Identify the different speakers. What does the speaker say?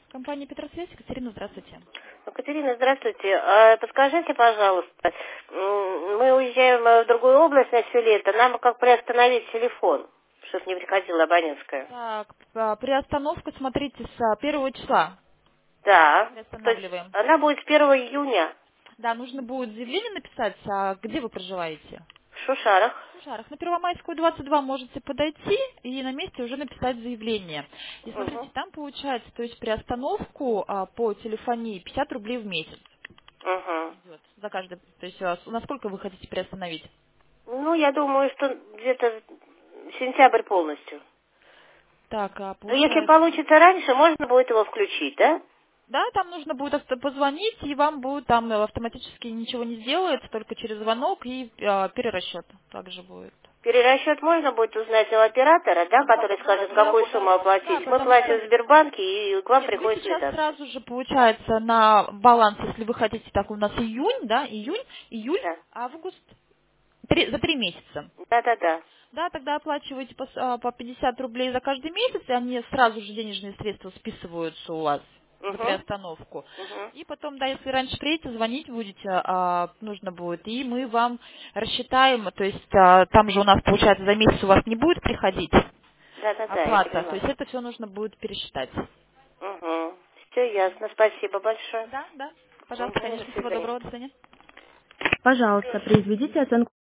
Speaker 1: Компания Петросвязь, Екатерина, здравствуйте.
Speaker 2: Екатерина, здравствуйте. Подскажите, пожалуйста, мы уезжаем в другую область на все лето. Нам как приостановить телефон, чтобы не приходила абонентская?
Speaker 1: Так, приостановка, смотрите, с 1 числа
Speaker 2: Да. То есть
Speaker 1: приостанавливаем.
Speaker 2: она будет с 1 июня
Speaker 1: Да, нужно будет заявление написать, где вы проживаете?
Speaker 2: в Шушарах.
Speaker 1: В Шарах. На Первомайскую 22 можете подойти и на месте уже написать заявление. И смотрите,
Speaker 2: Угу.
Speaker 1: там получается, то есть приостановку по телефонии 50 рублей в месяц
Speaker 2: Угу.
Speaker 1: идет за каждый. То есть насколько вы хотите приостановить?
Speaker 2: Ну, я думаю, что где-то сентябрь полностью.
Speaker 1: Так,
Speaker 2: Но если
Speaker 1: получается.
Speaker 2: получится раньше, можно будет его включить, да?
Speaker 1: Да, там нужно будет позвонить, и вам будет там автоматически ничего не сделается, только через звонок и перерасчет также будет.
Speaker 2: Перерасчет можно будет узнать у оператора, да, который скажет, какую сумму
Speaker 1: Да,
Speaker 2: оплатить. Мы
Speaker 1: потому
Speaker 2: платим
Speaker 1: что
Speaker 2: в Сбербанке, и к вам
Speaker 1: нет, вы
Speaker 2: приходит
Speaker 1: сейчас
Speaker 2: квитанция.
Speaker 1: сразу же получается на баланс, если вы хотите, так у нас июнь, да, июнь, июль,
Speaker 2: Да.
Speaker 1: август, за 3 месяца.
Speaker 2: Да-да-да.
Speaker 1: Да, тогда оплачиваете по 50 рублей за каждый месяц, и они сразу же денежные средства списываются у вас за
Speaker 2: Угу.
Speaker 1: приостановку.
Speaker 2: Угу.
Speaker 1: И потом, да, если раньше приедете, звонить будете, нужно будет, и мы вам рассчитаем, то есть там же у нас, получается, за месяц у вас не будет приходить
Speaker 2: Да-да-да, я
Speaker 1: оплата, то
Speaker 2: поняла.
Speaker 1: есть это все нужно будет пересчитать.
Speaker 2: Угу. Все ясно. Спасибо большое.
Speaker 1: Да, да. Пожалуйста,
Speaker 2: Угу. До
Speaker 1: конечно, всего
Speaker 2: свидания.
Speaker 1: доброго, до свидания.
Speaker 3: Пожалуйста, произведите оценку